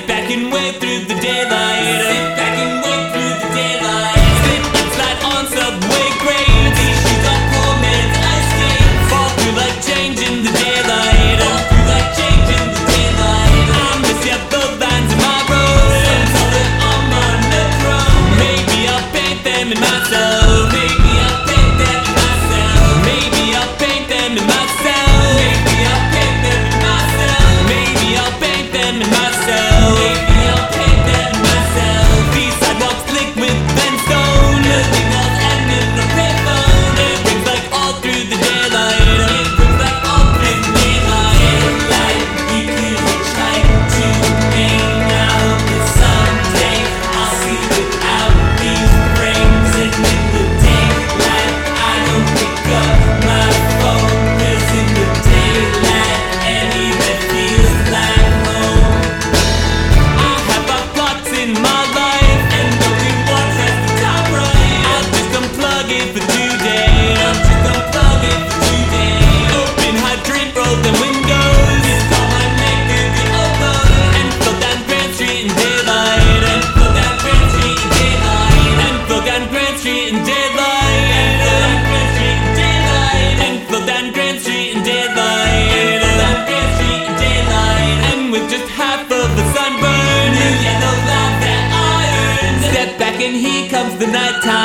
back and wait through the daylight. Sit back and wait through the daylight. Slip and slide on subway grades. These shoes are poor man's ice skates. Fall through like change in the daylight. Fall through like change in the daylight. I miss ya, the lines in my road. Some solid on monochrome. Maybe I'll paint them in myself. Maybe I'll paint them in myself. Maybe I'll paint them in myself. Maybe I'll paint them in myself. Maybe I'll paint them in myself. Maybe I'll paint them in myself. These sidewalks slick with brimstone. The signals end in a payphone. It rings like all through the daylight. It rings like all through the daylight. Daylight, we could hitchhike to hang out, but someday I'll see without these frames. And in the daylight, I don't pick up my phone. 'Cause in the daylight, anywhere feels like home. I have my plots in my life, and only one has the top right. I'll just unplug it for today. I'll just unplug it for today. Open hydrant, roll the windows. Just call my name through the open. And flow down Grand Street in daylight. And flow down Grand Street in daylight. And flow down Grand Street in daylight. And flow down Grand Street in daylight. And flow down Grand Street in daylight. And flow down Grand Street in daylight. And with just half of a sunburn, new yellow love that I earned. Step back and here comes the nighttime.